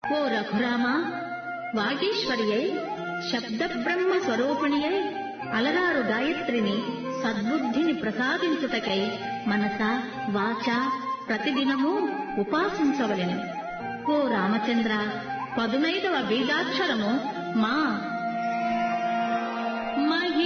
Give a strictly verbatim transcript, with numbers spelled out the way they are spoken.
ఓ రఘురామ, వాగీశ్వరియై శబ్ద బ్రహ్మ స్వరూపిణియై అలరారు గాయత్రిని సద్బుద్ధిని ప్రసాదించుటకై మనస వాచ ప్రతిదినము ఉపాసించవలెను. ఓ రామచంద్ర, పదునైదవ బీజాక్షరము మా. మహి